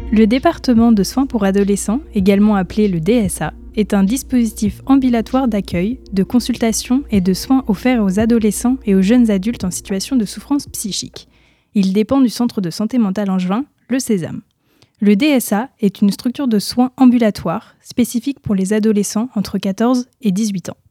Le département de soins pour adolescents, également appelé le DSA, est un dispositif ambulatoire d'accueil, de consultation et de soins offerts aux adolescents et aux jeunes adultes en situation de souffrance psychique. Il dépend du centre de santé mentale angevin, le Sésame. Le DSA est une structure de soins ambulatoire spécifique pour les adolescents entre 14 et 18 ans.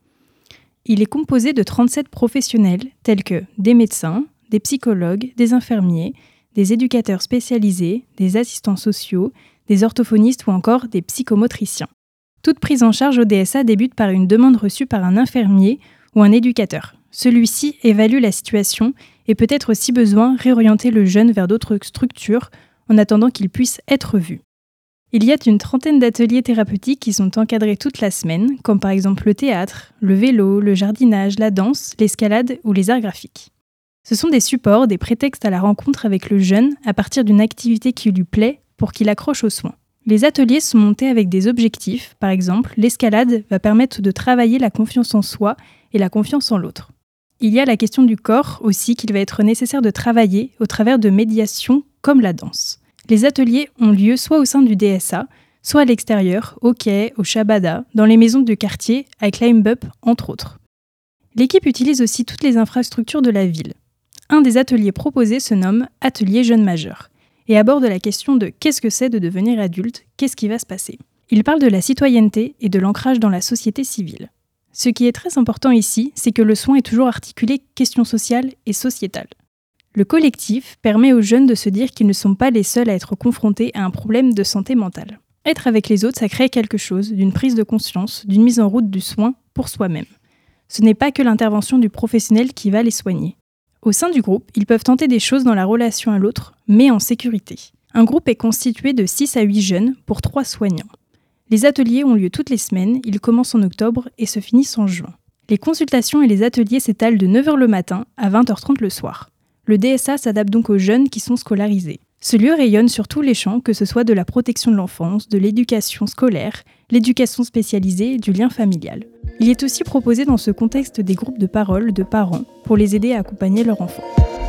Il est composé de 37 professionnels tels que des médecins, des psychologues, des infirmiers, des éducateurs spécialisés, des assistants sociaux, des orthophonistes ou encore des psychomotriciens. Toute prise en charge au DSA débute par une demande reçue par un infirmier ou un éducateur. Celui-ci évalue la situation et peut être si besoin réorienter le jeune vers d'autres structures en attendant qu'il puisse être vu. Il y a une trentaine d'ateliers thérapeutiques qui sont encadrés toute la semaine, comme par exemple le théâtre, le vélo, le jardinage, la danse, l'escalade ou les arts graphiques. Ce sont des supports, des prétextes à la rencontre avec le jeune à partir d'une activité qui lui plaît pour qu'il accroche aux soins. Les ateliers sont montés avec des objectifs, par exemple, l'escalade va permettre de travailler la confiance en soi et la confiance en l'autre. Il y a la question du corps aussi qu'il va être nécessaire de travailler au travers de médiations comme la danse. Les ateliers ont lieu soit au sein du DSA, soit à l'extérieur, au quai, au Shabada, dans les maisons de quartier, à Climb Up, entre autres. L'équipe utilise aussi toutes les infrastructures de la ville. Un des ateliers proposés se nomme « Atelier jeunes majeurs » et aborde la question de qu'est-ce que c'est de devenir adulte, qu'est-ce qui va se passer. Il parle de la citoyenneté et de l'ancrage dans la société civile. Ce qui est très important ici, c'est que le soin est toujours articulé questions sociales et sociétales. Le collectif permet aux jeunes de se dire qu'ils ne sont pas les seuls à être confrontés à un problème de santé mentale. Être avec les autres, ça crée quelque chose, d'une prise de conscience, d'une mise en route du soin pour soi-même. Ce n'est pas que l'intervention du professionnel qui va les soigner. Au sein du groupe, ils peuvent tenter des choses dans la relation à l'autre, mais en sécurité. Un groupe est constitué de 6 à 8 jeunes pour 3 soignants. Les ateliers ont lieu toutes les semaines, ils commencent en octobre et se finissent en juin. Les consultations et les ateliers s'étalent de 9h le matin à 20h30 le soir. Le DSA s'adapte donc aux jeunes qui sont scolarisés. Ce lieu rayonne sur tous les champs, que ce soit de la protection de l'enfance, de l'éducation scolaire, l'éducation spécialisée et du lien familial. Il est aussi proposé dans ce contexte des groupes de parole de parents pour les aider à accompagner leurs enfants.